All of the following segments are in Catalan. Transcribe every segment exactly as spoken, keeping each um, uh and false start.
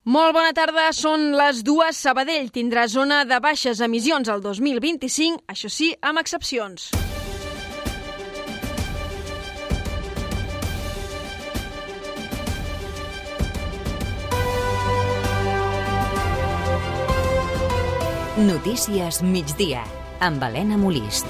Molt bona tarda, són les dues. Sabadell tindrà zona de baixes emissions el dos mil vint-i-cinc, això sí, amb excepcions. Notícies migdia, amb Helena Molist.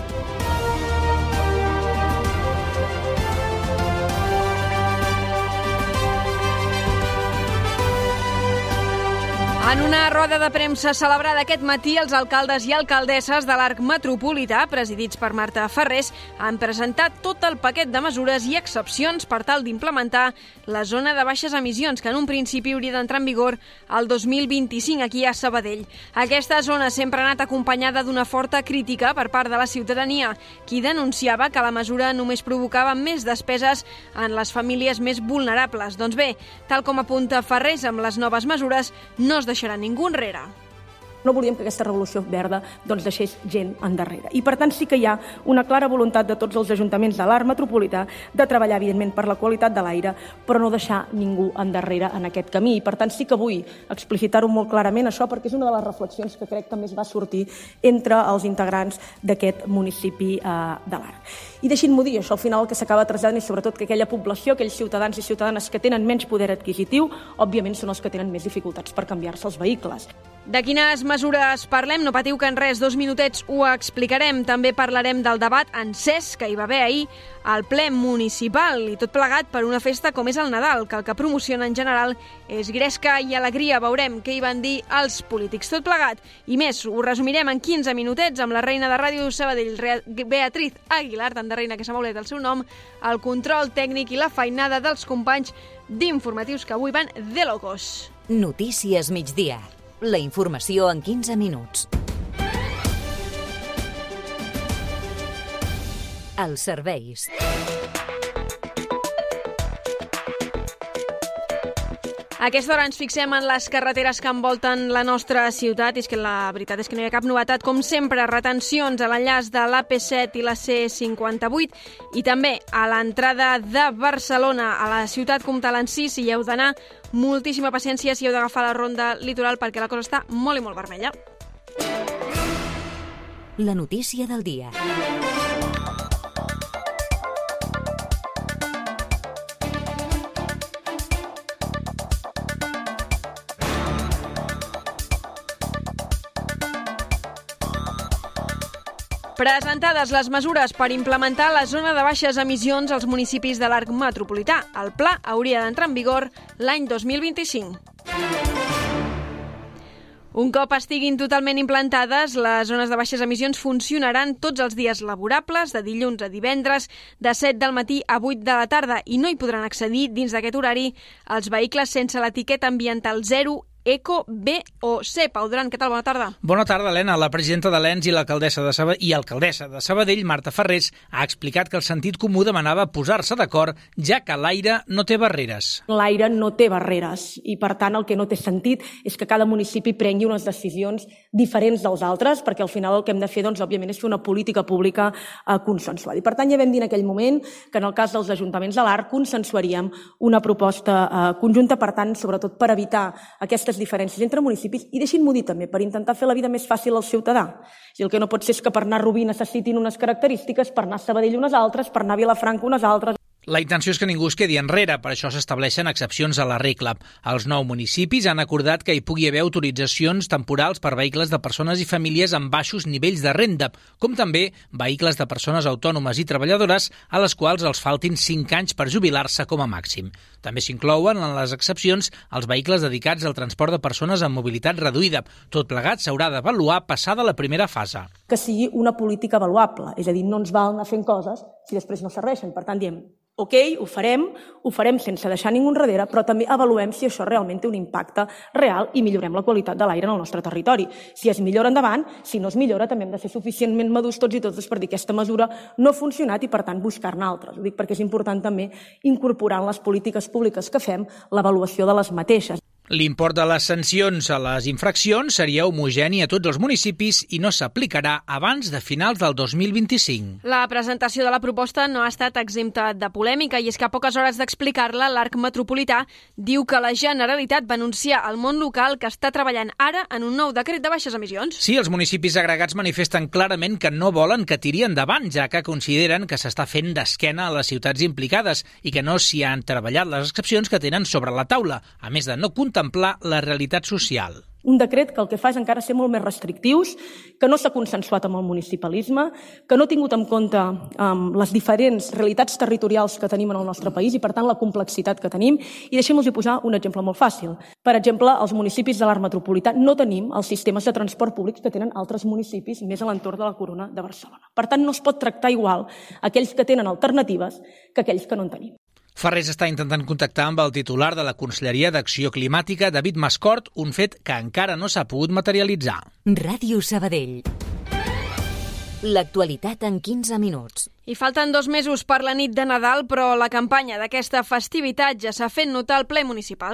En una roda de premsa celebrada aquest matí, els alcaldes i alcaldesses de l'Arc Metropolità, presidits per Marta Ferrés, han presentat tot el paquet de mesures i excepcions per tal d'implementar la zona de baixes emissions, que en un principi hauria d'entrar en vigor el dos mil vint-i-cinc aquí a Sabadell. Aquesta zona sempre ha anat acompanyada d'una forta crítica per part de la ciutadania, qui denunciava que la mesura només provocava més despeses en les famílies més vulnerables. Doncs bé, tal com apunta Ferrés, amb les noves mesures no es deixarà ningú enrere. No volíem que aquesta revolució verda doncs, deixés gent endarrere. I, per tant, sí que hi ha una clara voluntat de tots els ajuntaments de l'Arc Metropolità de treballar, evidentment, per la qualitat de l'aire, però no deixar ningú endarrere en aquest camí. I, per tant, sí que vull explicitar-ho molt clarament, això, perquè és una de les reflexions que crec que més va sortir entre els integrants d'aquest municipi eh, de l'Arc. I deixin-m'ho dir, això al final el que s'acaba traslladant és sobretot que aquella població, aquells ciutadans i ciutadanes que tenen menys poder adquisitiu, òbviament són els que tenen més dificultats per canviar-se els vehicles. De quines mesures parlem? No patiu que en res, dos minutets ho explicarem. També parlarem del debat encès que hi va haver ahir al ple municipal i tot plegat per una festa com és el Nadal, que el que promociona en general és gresca i alegria. Veurem què hi van dir els polítics. Tot plegat i més, ho resumirem en quinze minutets amb la reina de Ràdio Sabadell, Beatriz Aguilar, tan de reina que s'ha maulet el seu nom, el control tècnic i la feinada dels companys d'informatius que avui van de locos. Notícies migdia. La informació en quinze minuts. Els serveis. A aquesta hora ens fixem en les carreteres que envolten la nostra ciutat i és que la veritat és que no hi ha cap novetat. Com sempre, retencions a l'enllaç de l'A P set i la C cinquanta-vuit i també a l'entrada de Barcelona a la ciutat comtal en si, si hi heu d'anar, moltíssima paciència si heu d'agafar la ronda litoral perquè la cosa està molt i molt vermella. La notícia del dia. Presentades les mesures per implementar la zona de baixes emissions als municipis de l'Arc Metropolità. El pla hauria d'entrar en vigor l'any dos mil vint-i-cinc. Un cop estiguin totalment implantades, les zones de baixes emissions funcionaran tots els dies laborables, de dilluns a divendres, de set del matí a vuit de la tarda, i no hi podran accedir dins d'aquest horari els vehicles sense l'etiqueta ambiental zero, Eco, B o C. Pau Duran, què tal? Bona tarda. Bona tarda, Helena. La presidenta de l'E N S i l'alcaldessa de Sabadell, i alcaldessa de Sabadell, Marta Ferrés, ha explicat que el sentit comú demanava posar-se d'acord, ja que l'aire no té barreres. L'aire no té barreres i, per tant, el que no té sentit és que cada municipi prengui unes decisions diferents dels altres, perquè al final el que hem de fer, doncs, òbviament, és fer una política pública eh, consensuada. I, per tant, ja vam dir en aquell moment que en el cas dels ajuntaments de l'Arc consensuaríem una proposta eh, conjunta, per tant, sobretot per evitar aquestes diferències entre municipis i deixin-m'ho dir també, per intentar fer la vida més fàcil al ciutadà. I el que no pot ser és que per anar a Rubí necessitin unes característiques, per anar a Sabadell unes altres, per anar a Vilafranca unes altres. La intenció és que ningú es quedi enrere, per això s'estableixen excepcions a la regla. Els nou municipis han acordat que hi pugui haver autoritzacions temporals per vehicles de persones i famílies amb baixos nivells de renda, com també vehicles de persones autònomes i treballadores a les quals els faltin cinc anys per jubilar-se com a màxim. També s'inclouen en les excepcions els vehicles dedicats al transport de persones amb mobilitat reduïda. Tot plegat s'haurà d'avaluar passada la primera fase. Que sigui una política avaluable, és a dir, no ens val anar fent coses si després no serveixen. Per tant, diem, ok, ho farem, ho farem sense deixar ningú enrere, però també avaluem si això realment té un impacte real i millorem la qualitat de l'aire en el nostre territori. Si es millora endavant, si no es millora, també hem de ser suficientment madurs tots i totes per dir que aquesta mesura no ha funcionat i, per tant, buscar-ne altres. Ho dic perquè és important també incorporar en les polítiques públiques que fem l'avaluació de les mateixes. L'import de les sancions a les infraccions seria homogeni a tots els municipis i no s'aplicarà abans de finals del dos mil vint-i-cinc. La presentació de la proposta no ha estat exempta de polèmica i és que a poques hores d'explicar-la, l'Arc Metropolità diu que la Generalitat va anunciar al món local que està treballant ara en un nou decret de baixes emissions. Sí, els municipis agregats manifesten clarament que no volen que tiri endavant, ja que consideren que s'està fent d'esquena a les ciutats implicades i que no s'hi han treballat les excepcions que tenen sobre la taula, a més de no contemplar la realitat social. Un decret que el que fa és encara ser molt més restrictius, que no s'ha consensuat amb el municipalisme, que no ha tingut en compte um, les diferents realitats territorials que tenim en el nostre país i, per tant, la complexitat que tenim. I deixem-nos-hi posar un exemple molt fàcil. Per exemple, als municipis de l'Arc Metropolità no tenim els sistemes de transport públics que tenen altres municipis i més a l'entorn de la Corona de Barcelona. Per tant, no es pot tractar igual aquells que tenen alternatives que aquells que no en tenim. Ferrés està intentant contactar amb el titular de la Conselleria d'Acció Climàtica, David Mascort, un fet que encara no s'ha pogut materialitzar. Ràdio Sabadell. L'actualitat en quinze minuts. I falten dos mesos per la nit de Nadal, però la campanya d'aquesta festivitat ja s'ha fet notar al ple municipal.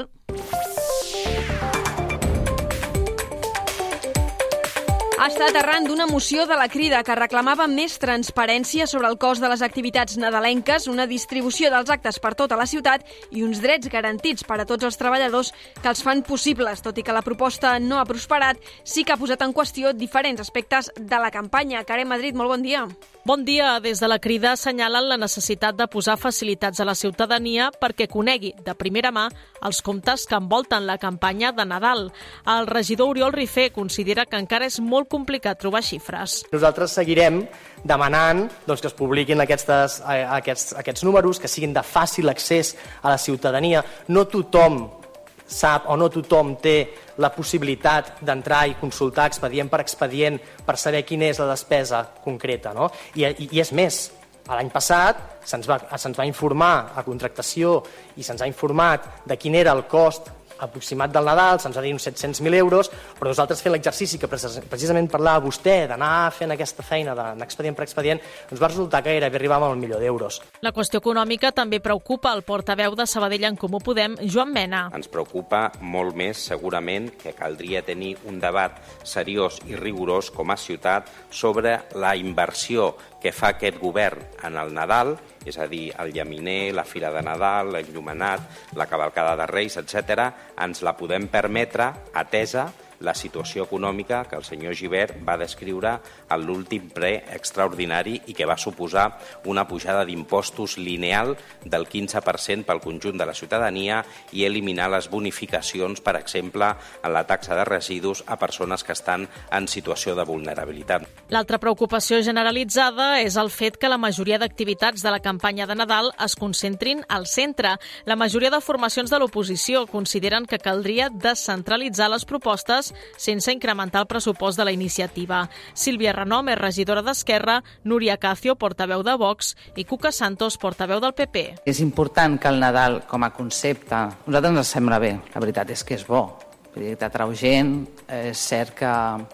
Ha estat arran d'una moció de la Crida que reclamava més transparència sobre el cost de les activitats nadalenques, una distribució dels actes per tota la ciutat i uns drets garantits per a tots els treballadors que els fan possibles. Tot i que la proposta no ha prosperat, sí que ha posat en qüestió diferents aspectes de la campanya. Carem Madrid, molt bon dia. Bon dia. Des de la Crida assenyalen la necessitat de posar facilitats a la ciutadania perquè conegui de primera mà els comptes que envolten la campanya de Nadal. El regidor Oriol Rifé considera que encara és molt complicat trobar xifres. Nosaltres seguirem demanant doncs, que es publiquin aquestes, aquests, aquests números, que siguin de fàcil accés a la ciutadania. No tothom sap o no tothom té la possibilitat d'entrar i consultar expedient per expedient per saber quina és la despesa concreta. No? I, i, I és més, l'any passat se'ns va, se'ns va informar a contractació i se'ns ha informat de quin era el cost aproximat del Nadal, se'ns va dir uns set-cents mil euros, però nosaltres fent l'exercici que precisament parlava vostè d'anar fent aquesta feina d'anar expedient per expedient, ens va resultar que gairebé arribàvem al milió d'euros. La qüestió econòmica també preocupa el portaveu de Sabadell en Comú Podem, Joan Mena. Ens preocupa molt més, segurament, que caldria tenir un debat seriós i rigorós com a ciutat sobre la inversió que fa aquest govern en el Nadal, és a dir, el llaminer, la Fira de Nadal, l'enllumenat, la cavalcada de Reis, etcètera, ens la podem permetre atesa la situació econòmica que el senyor Gibert va descriure en l'últim ple extraordinari i que va suposar una pujada d'impostos lineal del quinze per cent pel conjunt de la ciutadania i eliminar les bonificacions, per exemple, en la taxa de residus a persones que estan en situació de vulnerabilitat. L'altra preocupació generalitzada és el fet que la majoria d'activitats de la campanya de Nadal es concentrin al centre. La majoria de formacions de l'oposició consideren que caldria descentralitzar les propostes sense incrementar el pressupost de la iniciativa. Sílvia Renom és regidora d'Esquerra, Núria Cacio, portaveu de Vox, i Cuca Santos, portaveu del P P. És important que el Nadal, com a concepte, a nosaltres ens sembla bé, la veritat és que és bo. T'atrau gent, és cert que,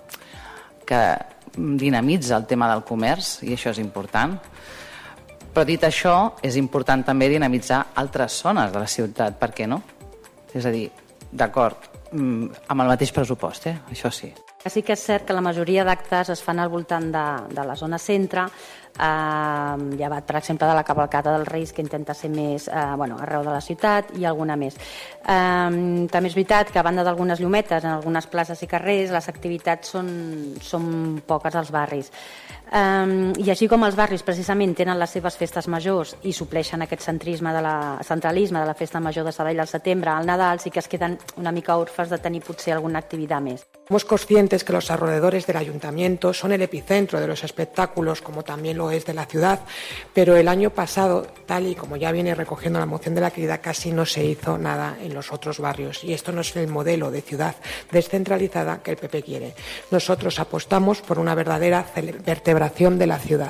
que dinamitza el tema del comerç, i això és important. Però dit això, és important també dinamitzar altres zones de la ciutat, per què no? És a dir, d'acord, amb el mateix pressupost, eh? Això sí. Sí que és cert que la majoria d'actes es fan al voltant de, de la zona centre, eh, llevat, per exemple, de la cavalcada dels Reis, que intenta ser més eh, bueno, arreu de la ciutat, i alguna més. Eh, també és veritat que, a banda d'algunes llumetes, en algunes places i carrers, les activitats són, són poques als barris. Um, I així com els barris precisament tenen les seves festes majors i supleixen aquest centrisme de la, centralisme de la festa major de Sabadell al setembre, al Nadal sí que es queden una mica orfes de tenir potser alguna activitat més. Somos conscientes que los alrededores del ayuntamiento son el epicentro de los espectáculos, como también lo es de la ciudad, pero el año pasado, tal y como ya viene recogiendo la moción de la Crida, casi no se hizo nada en los otros barrios, y esto no es el modelo de ciudad descentralizada que el P P quiere. Nosotros apostamos por una verdadera vertebración de la ciudad.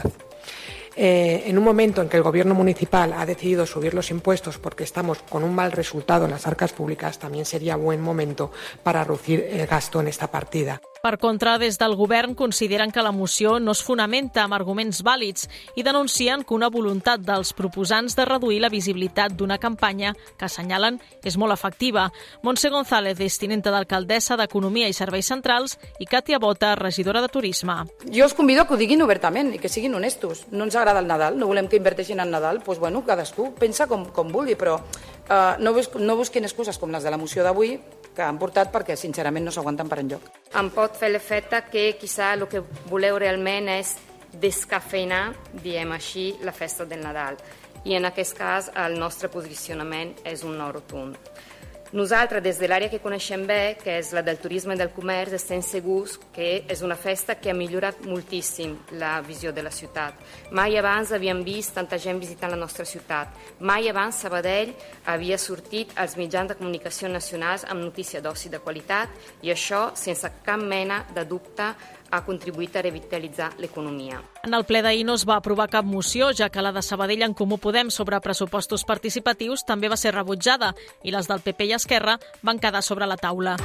Eh, en un momento en que el Gobierno municipal ha decidido subir los impuestos porque estamos con un mal resultado en las arcas públicas, también sería buen momento para reducir el gasto en esta partida. Per contra, des del govern consideren que la moció no es fonamenta amb arguments vàlids i denuncien que una voluntat dels proposants de reduir la visibilitat d'una campanya que assenyalen és molt efectiva. Montse González és tinenta d'alcaldessa d'Economia i Serveis Centrals i Katia Bota, regidora de Turisme. Jo us convido a que ho diguin obertament i que siguin honestos. No ens agrada el Nadal, no volem que inverteixin en Nadal, doncs bueno, cadascú pensa com, com vulgui, però eh, no, bus no busquin excuses com les de la moció d'avui que han portat perquè sincerament no s'aguanten per enlloc. Em pot fer l'efecte que quizà el que voleu realment és descafeinar, diem així, la festa del Nadal. I en aquest cas el nostre posicionament és un no rotund. Nosaltres, des de l'àrea que coneixem bé, que és la del turisme i del comerç, estem segurs que és una festa que ha millorat moltíssim la visió de la ciutat. Mai abans havíem vist tanta gent visitant la nostra ciutat. Mai abans Sabadell havia sortit als mitjans de comunicació nacionals amb notícia d'oci de qualitat i això, sense cap mena de dubte, ha contribuït a revitalitzar l'economia. En el ple d'ahir no es va aprovar cap moció, ja que la de Sabadell en Comú Podem sobre pressupostos participatius també va ser rebutjada i les del P P i Esquerra van quedar sobre la taula.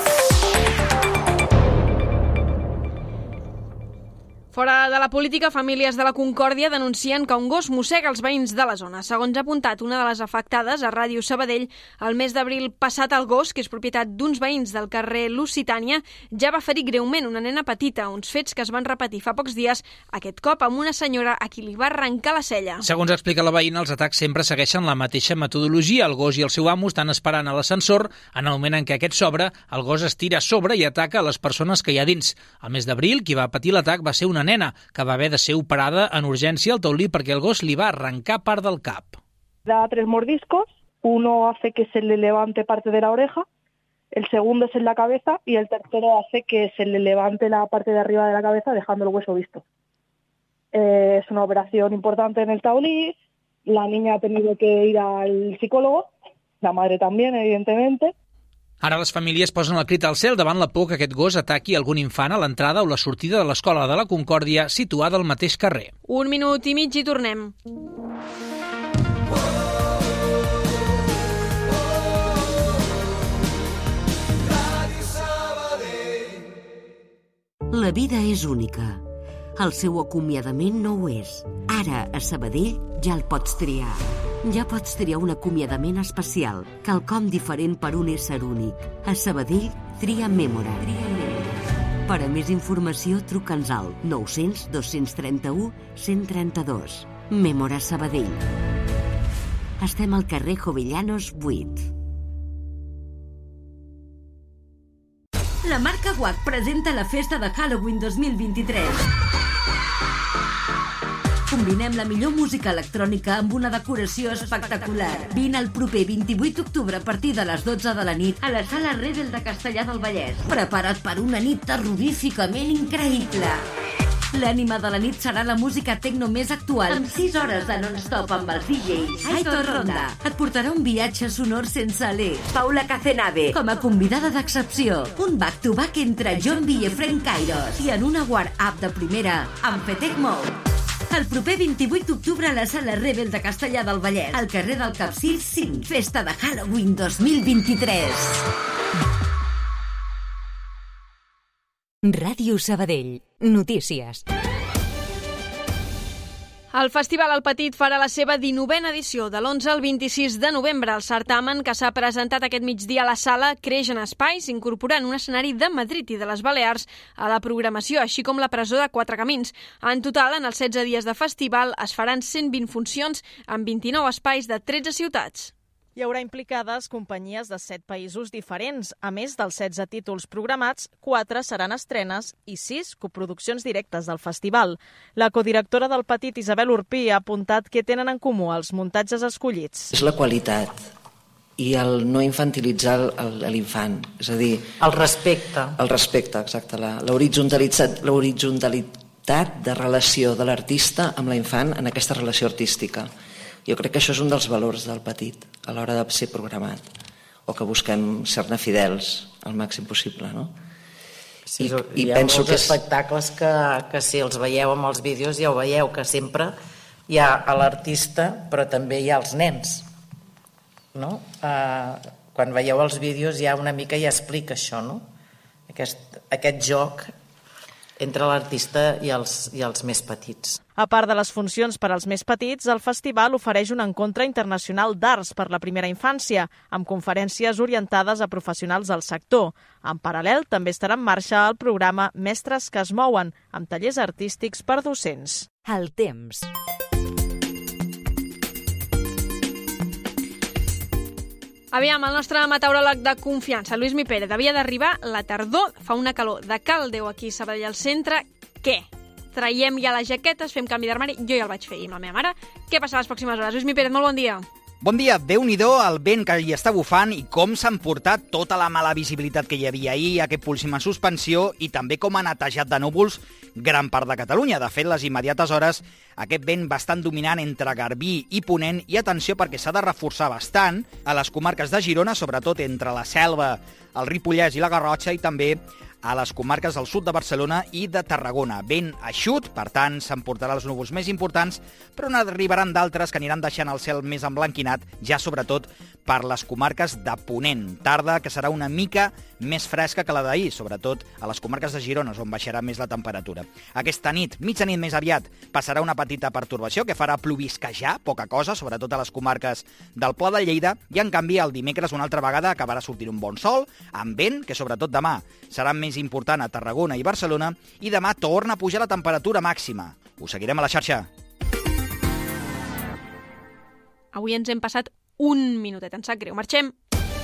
Fora de la política, famílies de la Concòrdia denuncien que un gos mossega els veïns de la zona. Segons ha apuntat una de les afectades a Ràdio Sabadell, el mes d'abril passat el gos, que és propietat d'uns veïns del carrer Lusitània, ja va ferir greument una nena petita, uns fets que es van repetir fa pocs dies, aquest cop amb una senyora a qui li va arrencar la cella. Segons explica la veïna, els atacs sempre segueixen la mateixa metodologia. El gos i el seu amo estan esperant a l'ascensor. En el moment en què aquest s'obre, el gos es tira a sobre i ataca a les persones que hi ha dins. El mes d'abril, qui va patir l'atac va ser una nena, que va haver de ser operada en urgència al taulí perquè el gos li va arrencar part del cap. Da tres mordiscos, uno hace que se le levante parte de la oreja, el segundo es en la cabeza y el tercero hace que se le levante la parte de arriba de la cabeza dejando el hueso visto. Eh, es una operación importante en el taulí, la niña ha tenido que ir al psicólogo, la madre también, evidentemente. Ara les famílies posen el crit al cel davant la por que aquest gos ataqui algun infant a l'entrada o la sortida de l'escola de la Concòrdia, situada al mateix carrer. Un minut i mig i tornem. La vida és única. El seu acomiadament no ho és. Ara, a Sabadell, ja el pots triar. Ja pots triar un acomiadament especial, quelcom diferent per un ésser únic. A Sabadell, tria Mémora. Per a més informació, truca'ns al nou cents, dos-cents trenta-u, cent trenta-dos. Mémora Sabadell. Estem al carrer Jovellanos vuit. La marca W A C presenta la festa de Halloween dos mil vint-i-tres. Combinem la millor música electrònica amb una decoració espectacular. Vine el proper vint-i-vuit d'octubre a partir de les dotze de la nit a la Sala Rebel de Castellar del Vallès. Prepara't per una nit terroríficament increïble. L'ànima de la nit serà la música tecno més actual, amb sis hores de non-stop amb els D Js. Aitor Ronda et portarà un viatge sonor sense alè. Paula Cacenave, com a convidada d'excepció. Un back-to-back entre John B i Efraín Kairos. I en una War-Up de primera, amb Fetec Mode. El proper vint-i-vuit d'octubre a la Sala Rebel de Castellar del Vallès, al carrer del Capcir cinc. Festa de Halloween dos mil vint-i-tres. Ràdio Sabadell. Notícies. El Festival El Petit farà la seva dinovena edició de l'onze al vint-i-sis de novembre. El certamen, que s'ha presentat aquest migdia a la sala, creix en espais, incorporant un escenari de Madrid i de les Balears a la programació, així com la presó de Quatre Camins. En total, en els setze dies de festival, es faran cent vint funcions en vint-i-nou espais de tretze ciutats. Hi haurà implicades companyies de set països diferents. A més dels setze títols programats, quatre seran estrenes i sis coproduccions directes del festival. La codirectora del Petit, Isabel Urpí, ha apuntat què tenen en comú els muntatges escollits. És la qualitat i el no infantilitzar l'infant, és a dir... El respecte. El respecte, exacte. L'horitzontalitat de relació de l'artista amb la infant en aquesta relació artística. Jo crec que això és un dels valors del Petit a l'hora de ser programat, o que busquem ser-ne fidels al màxim possible, no? Sí, I, i hi ha penso molts que és... espectacles que, que si els veieu amb els vídeos ja ho veieu, que sempre hi ha l'artista però també hi ha els nens, no? Uh, quan veieu els vídeos ja una mica ja explica això, no? aquest, aquest joc entre l'artista i els, i els més petits. A part de les funcions per als més petits, el festival ofereix un encontre internacional d'arts per la primera infància, amb conferències orientades a professionals del sector. En paral·lel, també estarà en marxa el programa Mestres que es mouen, amb tallers artístics per docents. El temps. Aviam, el nostre meteoròleg de confiança, Lluís Mi Pérez, havia d'arribar la tardor, fa una calor de caldeu aquí a Sabadell al centre. Què? Traiem ja les jaquetes, fem canvi d'armari, jo ja el vaig fer ahir amb la meva mare. Què passa les pròximes hores? Lluís Mi Pérez, molt bon dia. Bon dia, Déu-n'hi-do el vent que hi està bufant i com s'ha emportat tota la mala visibilitat que hi havia ahir, aquest púlsim en suspensió i també com ha netejat de núvols gran part de Catalunya. De fet, les immediates hores, aquest vent bastant dominant entre Garbí i Ponent i atenció perquè s'ha de reforçar bastant a les comarques de Girona, sobretot entre la Selva, el Ripollès i la Garrotxa i també a les comarques del sud de Barcelona i de Tarragona. Vent eixut, per tant, s'emportarà els núvols més importants, però n'arribaran d'altres que aniran deixant el cel més emblanquinat, ja sobretot per les comarques de Ponent. Tarda que serà una mica més fresca que la d'ahir, sobretot a les comarques de Girona, on baixarà més la temperatura. Aquesta nit, mitjanit més aviat, passarà una petita pertorbació que farà plovisquejar, poca cosa, sobretot a les comarques del Pla de Lleida, i en canvi el dimecres una altra vegada acabarà sortint un bon sol, amb vent, que sobretot demà serà més important a Tarragona i Barcelona, i demà torna a pujar la temperatura màxima. Ho seguirem a la xarxa. Avui ens hem passat un minutet, em sap greu. Marxem.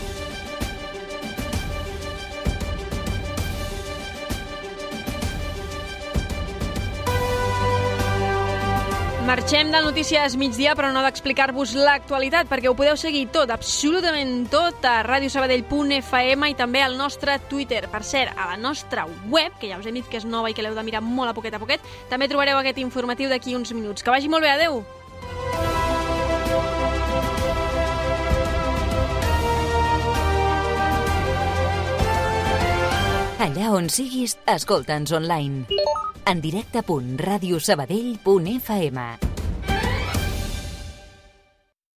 Marxem de Notícies Migdia, però no d'explicar-vos l'actualitat, perquè ho podeu seguir tot, absolutament tot, a ràdio sabadell punt f m i també al nostre Twitter. Per cert, a la nostra web, que ja us hem dit que és nova i que l'heu de mirar molt a poquet a poquet, també trobareu aquest informatiu d'aquí uns minuts. Que vagi molt bé, adeu! Allà on siguis, escolta'ns online. En directe punt radiosabadell punt f m.